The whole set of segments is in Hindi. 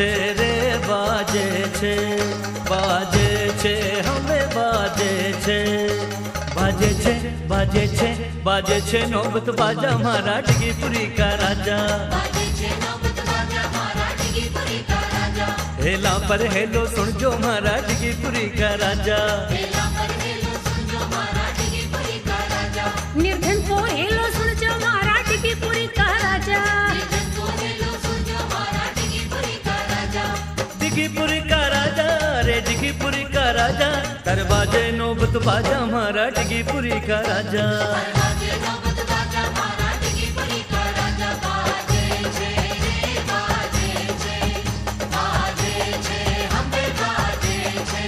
છે રે બાજે છે, બાજે છે હવે બાજે છે, બાજે છે બાજે છે બાજે છે નોબત બાજા મારા ડીગીપુરી કા રાજા, बाजे छे नौबत बाजा मारा ડીગીપુરી का राजा। हेला पर हेलो सुनजो मारा ડીગીપુરી का राजा, हेला पर हेलो सुनजो मारा ડીગીપુરી का राजा। निर्धन को हेलो सुनजो मारा ડીગીપુરી का राजा, निर्धन को हेलो सुनजो मारा ડીગીપુરી का राजा। ડીગીપુરી का राजा रे ડીગીપુરી का राजा, दरवाजे नोबत बाजा मारा ડીગીપુરી का राजा। बाजे नौबत बाजा मारा ડીગીપુરી का राजा। बाजे छे रे बाजे छे हमें बाजे छे।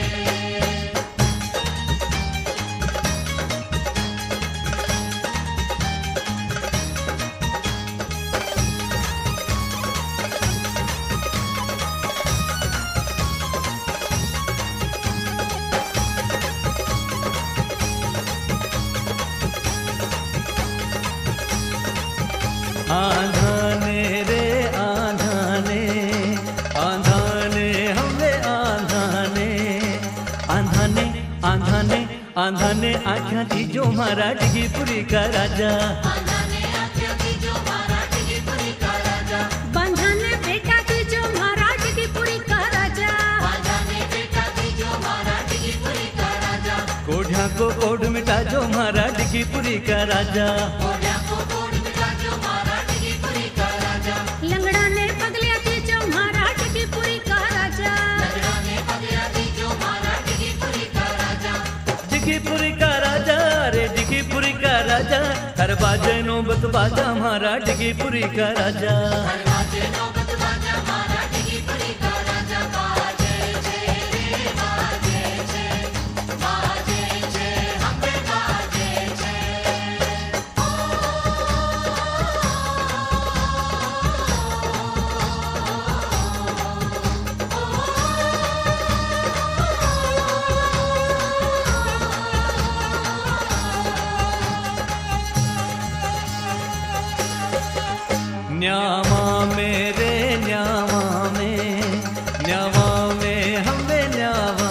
आंधाने रे आंधाने, आंधाने हमें आंधाने, आंधाने आंधाने आंधाने आँखा दीजो मारा ડીગીપુરી का राजा, आंधाने आँखें दीजो मारा ડીગીપુરી का राजा। बांधाने बेटा दीजो मारा ડીગીપુરી का राजा, बांधाने बेटा दीजो मारा ડીગીપુરી का राजा। कोढ़िया को कोढ़ मिटाजो मारा ડીગીપુરી का राजा, कोढ़िया को कोढ़ मिटाजो मारा ડીગીપુરી का राजा। लंगड़ा ने पगलिया दीजो मारा ડીગીપુરી का राजा, लंगड़ा ने पगलिया दीजो मारा ડીગીપુરી का राजा। ડીગીપુરી का राजा रे ડીગીપુરી का राजा, दरवाजे नोबत बाजा मारा ડીગીપુરી का राजा। बाजे नौबत बाजा मारा ડીગીપુરી का राजा। बाजे छे रे बाजे छे हमें बाजे छे। न्यावा मेरे न्यावा में हमें न्यावा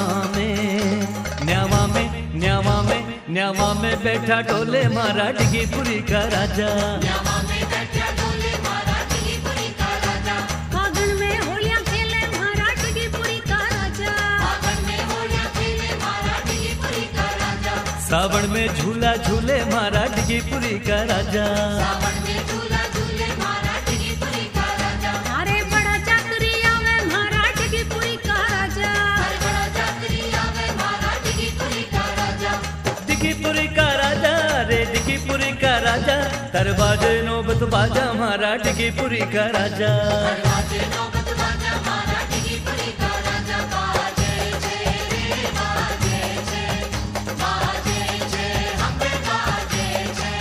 में बैठा डोले मारा ડીગીપુરી का राजा, न्यावा में बैठा डोले मारा ડીગીપુરી का राजा। फागुन में होलिया खेले मारा ડીગીપુરી का राजा, फागुन में होलिया खेले मारा ડીગીપુરી का राजा। सावन में झूला झूले मारा ડીગીપુરી का राजा, सावन में झूला झूले मारा ડીગીપુરી का राजा। अरे बड़ा चातुरी आवे मारा ડીગીપુરી का राजा, हर बड़ा जातरी आवे मारा ડીગીપુરી का राजा। ડીગીપુરી का राजा रे ડીગીપુરી का राजा, दरवाजे नोबत बाजा मारा ડીગીપુરી का राजा। बाजे नौबत बाजा मारा ડીગીપુરી का राजा। बाजे छे रे बाजे छे हमें बाजे छे।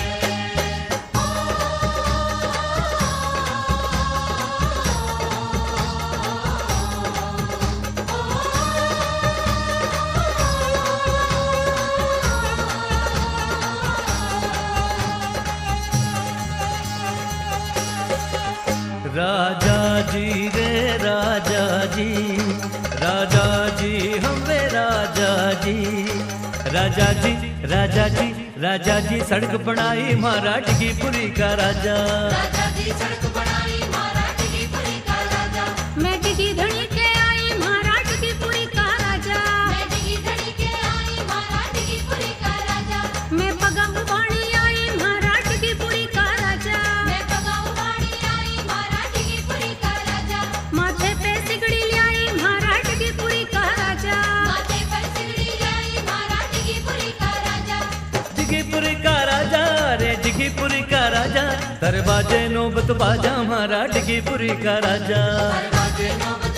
राजा जी रे राजा जी, राजा जी हमें राजा जी, राजा जी राजा जी राजा जी सड़क बनाई मारा ડીગીપુરી का राजा, राजा जी सड़क बनाई मारा ડીગીપુરી का राजा। मैं ડીगी धनी के आई मारा ડીગીપુરી का राजा, मैं ડીगी धनी के आई मारा ડીગીપુરી का राजा। मैं पगा उबाणी आई मारा ડીગીપુરી का राजा, मैं पगा उबाड़ी आई मारा ડીગીપુરી का राजा। माथे पे सिगड़ी लाई मारा ડીગીપુરી का राजा, माथे पर सिगड़ी लाई मारा ડીગીપુરી का राजा। ડીગીપુરી का राजा रे ડીગીપુરી का राजा, दरवाजे नोबत बाजा मारा ડીગીપુરી का राजा। बाजे नौबत